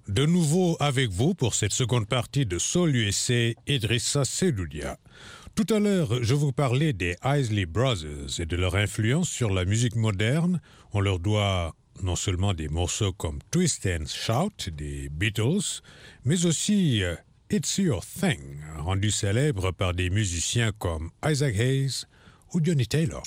De nouveau avec vous pour cette seconde partie de Soul USA, Idrissa Seloudia. Tout à l'heure, je vous parlais des Isley Brothers et de leur influence sur la musique moderne. On leur doit non seulement des morceaux comme Twist and Shout des Beatles, mais aussi It's Your Thing, rendu célèbre par des musiciens comme Isaac Hayes ou Johnny Taylor.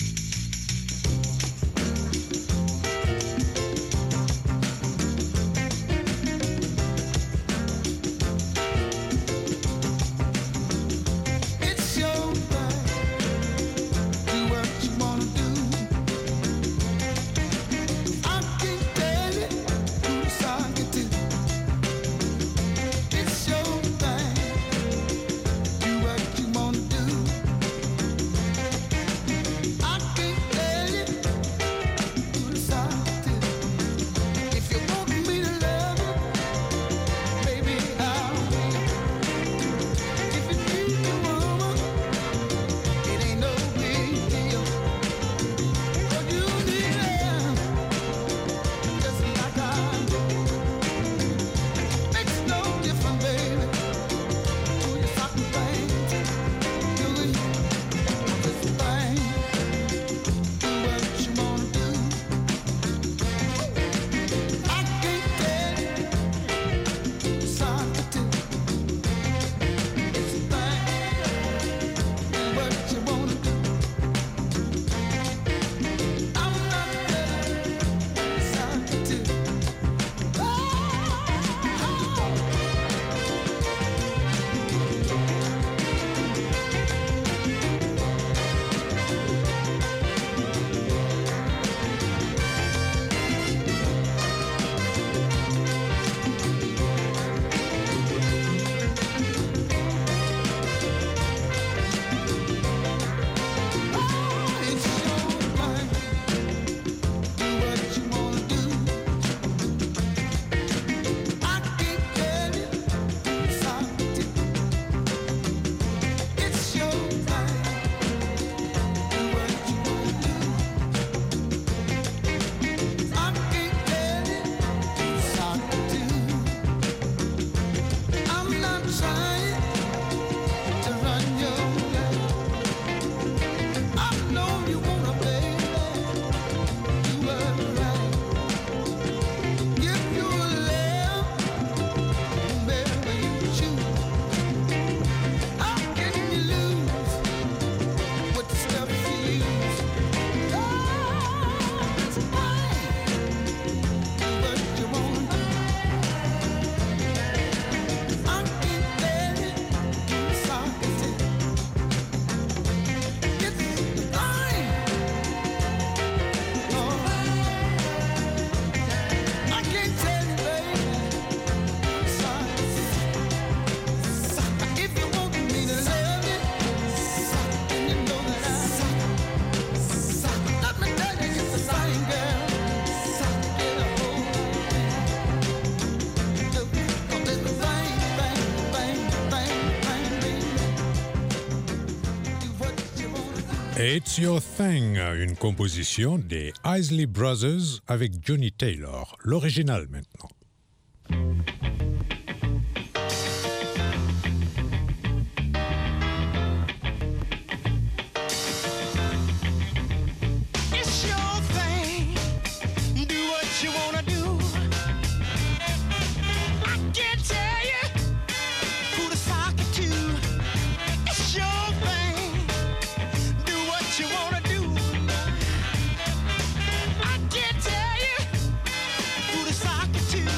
It's Your Thing, une composition des Isley Brothers avec Johnny Taylor, l'original maintenant. To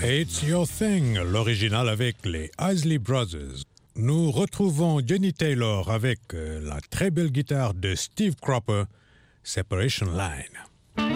It's Your Thing, l'original avec les Isley Brothers. Nous retrouvons Johnny Taylor avec la très belle guitare de Steve Cropper, Separation Line.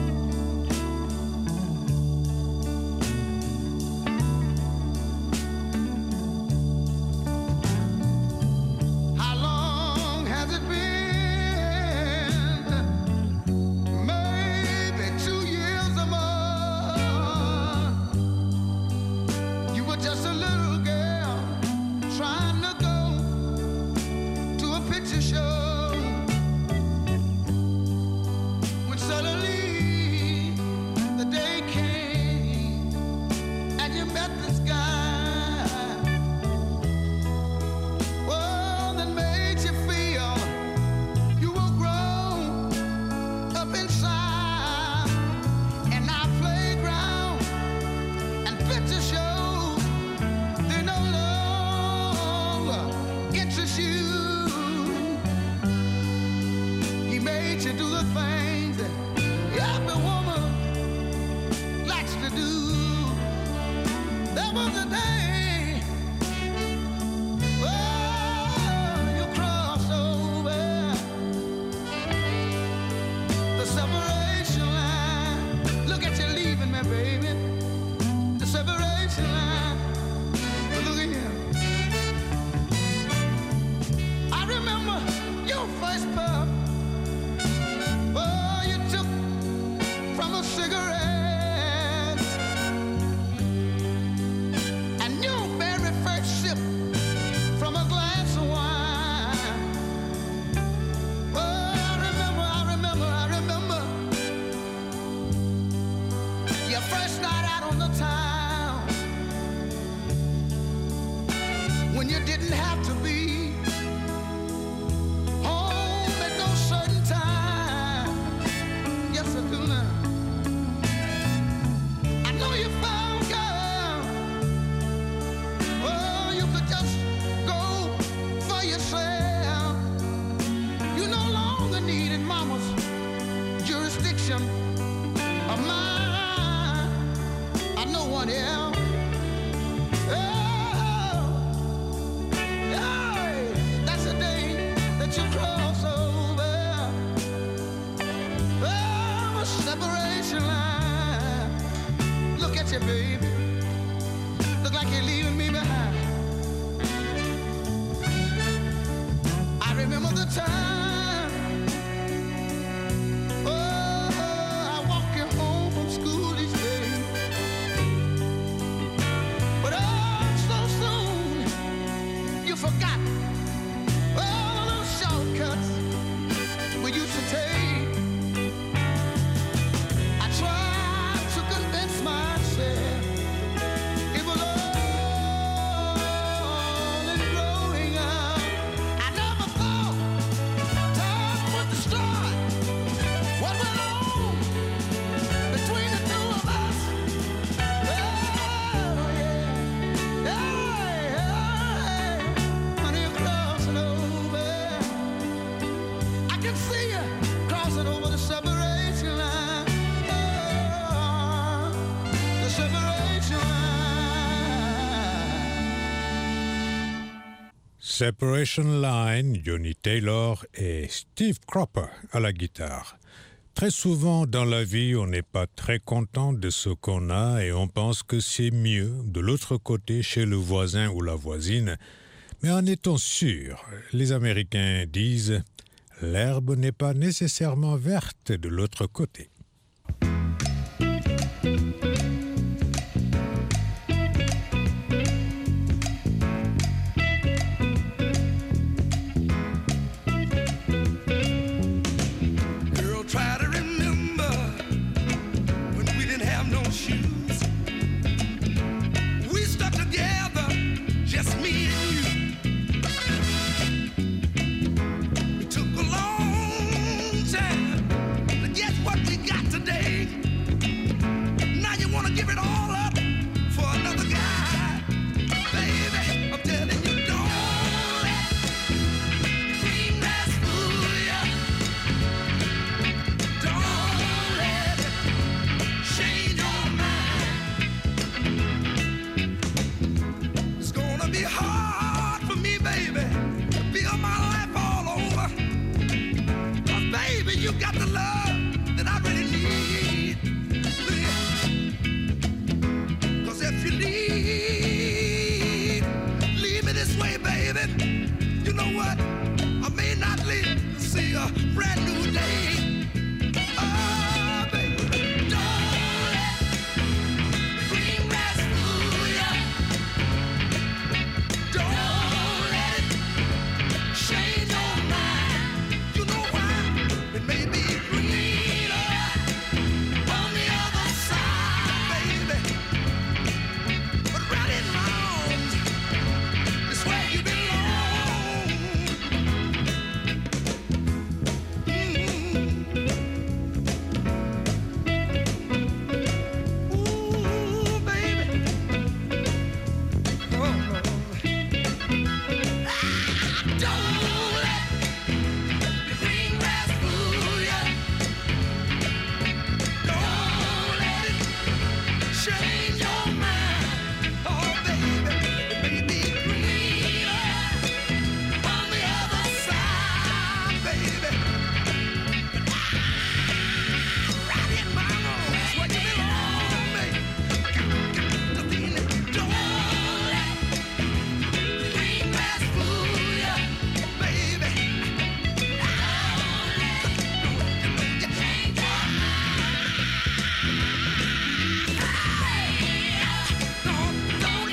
Separation Line, Johnny Taylor et Steve Cropper à la guitare. Très souvent dans la vie, on n'est pas très content de ce qu'on a et on pense que c'est mieux de l'autre côté chez le voisin ou la voisine. Mais en étant sûr, les Américains disent « l'herbe n'est pas nécessairement verte de l'autre côté ». What we got. baby, you know what? I may not live to see a brand new day. Oh, baby, don't let the green grass fool ya. Don't let it change your mind. You know why? It may be greener on the other side, baby. But right in my arms is where you belong. Ooh, baby. Oh, don't let the green grass fool ya. Don't let it change your mind. Oh, baby, it may be greener on the other side, baby. Right in my arms where you belong, baby. Don't let the green grass fool ya, baby. You change your don't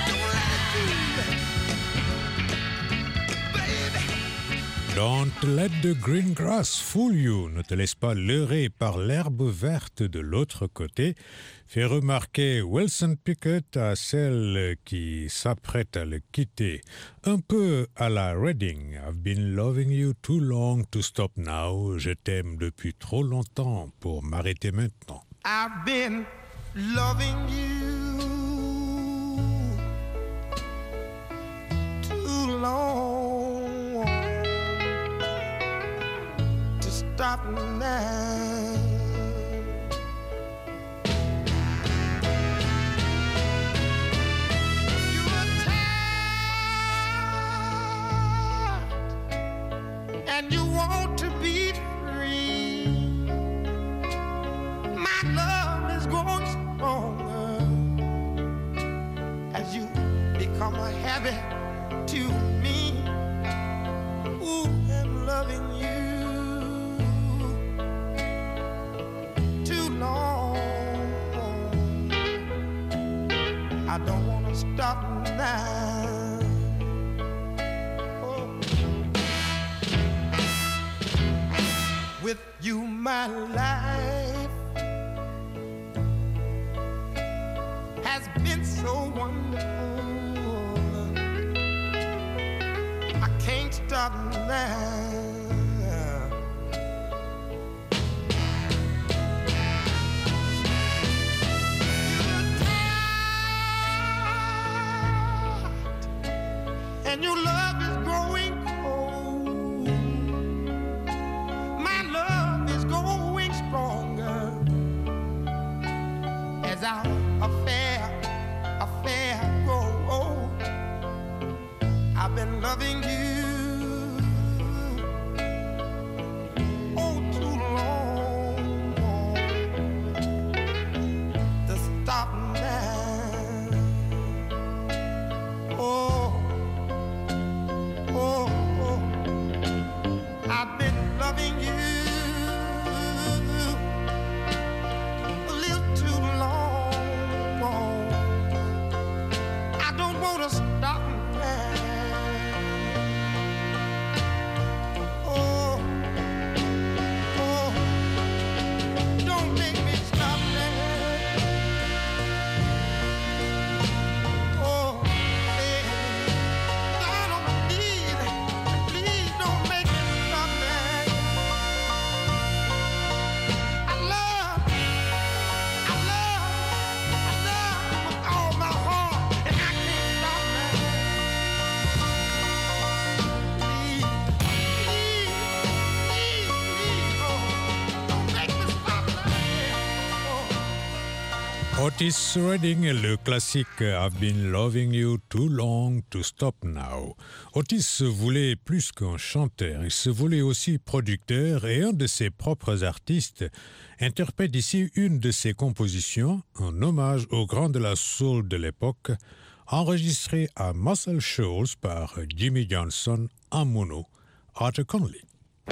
let it do, baby. Don't let the green grass fool you. Ne te laisse pas leurrer par l'herbe verte de l'autre côté. Fait remarquer Wilson Pickett à celle qui s'apprête à le quitter. Un peu à la Reading. I've been loving you too long to stop now. Je t'aime depuis trop longtemps pour m'arrêter maintenant. I've been loving you too long to stop now. You were tired and you want to be free. My love is growing stronger as you become a habit to me. Ooh, I'm loving you too long. I don't want to stop now. Oh. With you, my life has been so wonderful. I can't stop now. You're tired, and your love is growing cold. My love is growing stronger as our affair grow old. I've been loving you oh too long to stop now. Oh, oh, oh. I've been loving you a little too long. I don't want to stop now. Oh, oh, don't make me stop now. Oh, baby, down on my knees, please don't make me stop now. I love with all my heart, and I can't stop now. Please, oh, don't make me stop now. Oh. Otis Redding et le classique I've been loving you too long to stop now. Otis se voulait plus qu'un chanteur, il se voulait aussi producteur et un de ses propres artistes interprète ici une de ses compositions, un hommage au grand de la soul de l'époque, enregistré à Muscle Shoals par Jimmy Johnson en mono, Arthur Conley.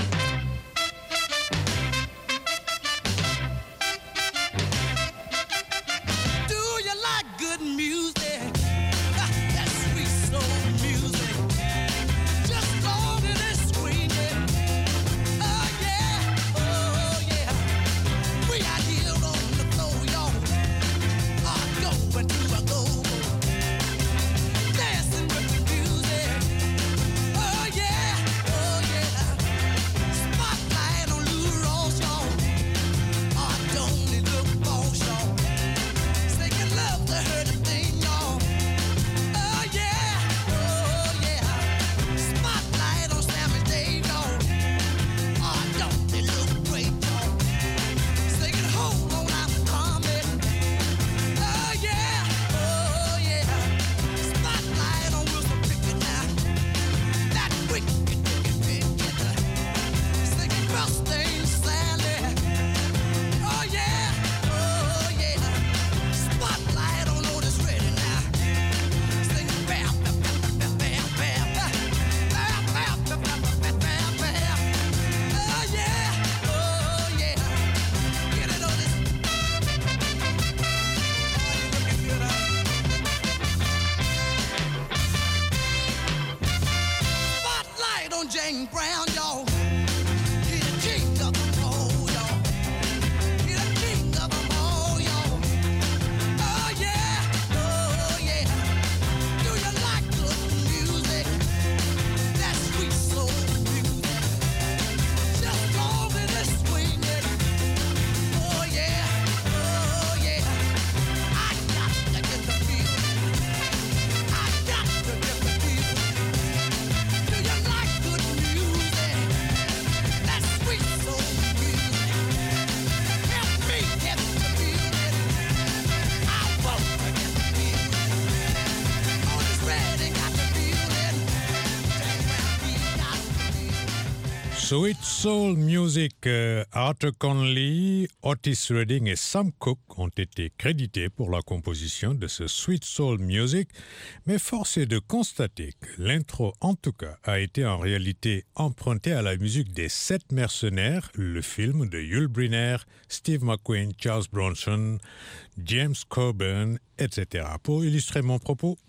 Sweet Soul Music, Arthur Conley, Otis Redding et Sam Cooke ont été crédités pour la composition de ce Sweet Soul Music, mais force est de constater que l'intro, en tout cas, a été en réalité empruntée à la musique des Sept Mercenaires, le film de Yul Brynner, Steve McQueen, Charles Bronson, James Coburn, etc. Pour illustrer mon propos,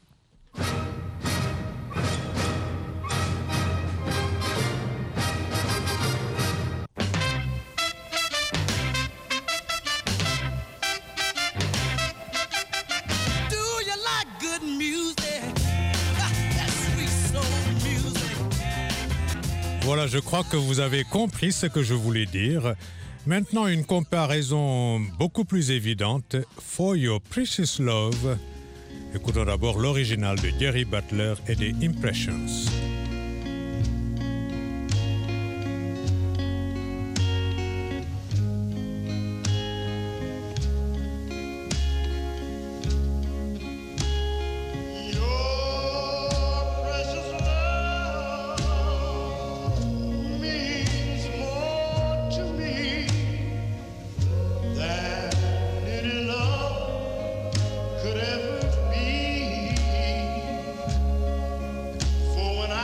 voilà, je crois que vous avez compris ce que je voulais dire. Maintenant, une comparaison beaucoup plus évidente. For Your Precious Love. Écoutons d'abord l'original de Jerry Butler et des Impressions. Could ever be, for when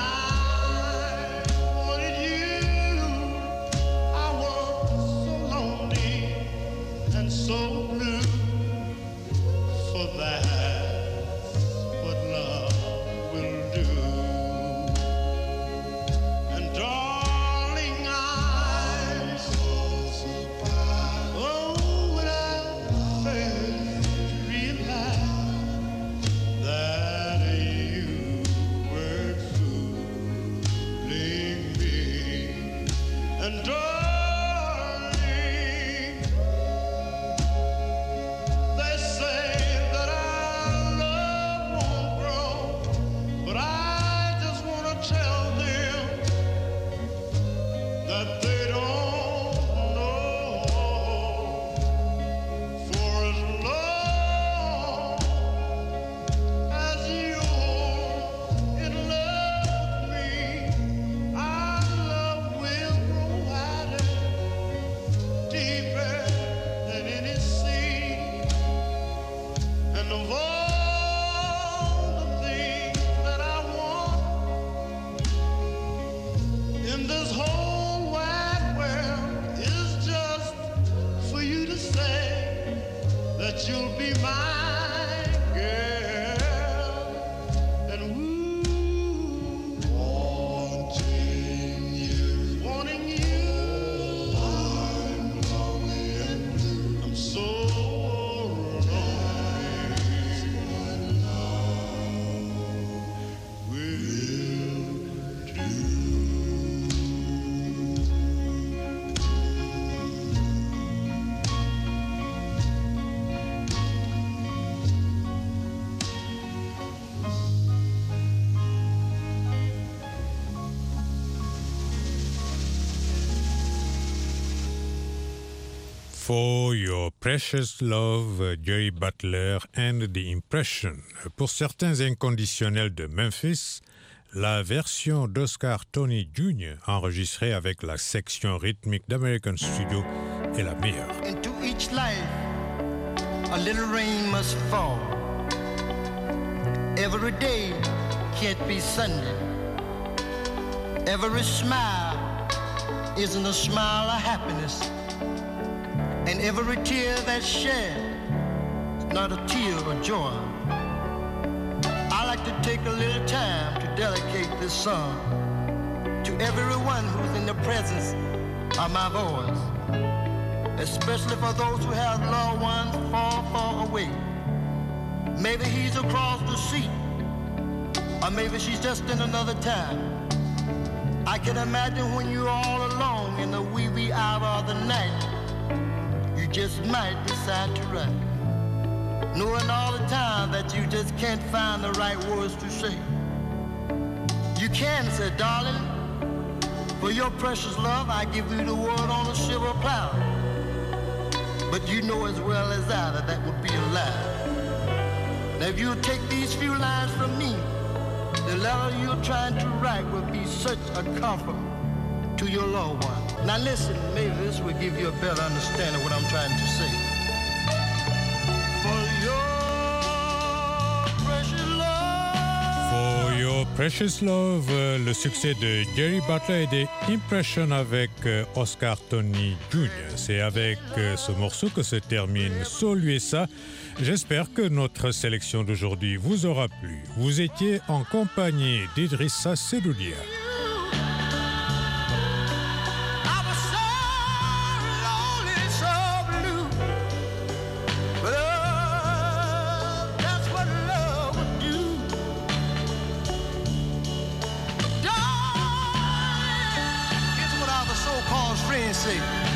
For Your Precious Love, Jerry Butler and the Impression. Pour certains inconditionnels de Memphis, la version d'Oscar Tony Jr. enregistrée avec la section rythmique d'American Studio est la meilleure. Into each life, a little rain must fall. Every day can't be Sunday. Every smile isn't a smile of happiness. And every tear that's shed is not a tear of joy. I like to take a little time to dedicate this song to everyone who's in the presence of my voice, especially for those who have loved ones far, far away. Maybe he's across the sea, or maybe she's just in another time. I can imagine when you're all alone in the wee hour of the night, you just might decide to write, knowing all the time that you just can't find the right words to say. You can say, darling, for your precious love, I give you the word on a silver platter. But you know as well as I that that would be a lie. Now if you take these few lines from me, the letter you're trying to write will be such a comfort to your loved one. Now listen, maybe this will give you a better understanding of what I'm trying to say. For your precious love. For Your Precious Love, le succès de Jerry Butler et des Impressions avec Oscar Tony Jr. C'est avec ce morceau que se termine Soul USA. J'espère que notre sélection d'aujourd'hui vous aura plu. Vous étiez en compagnie d'Idrissa Seloudia. Say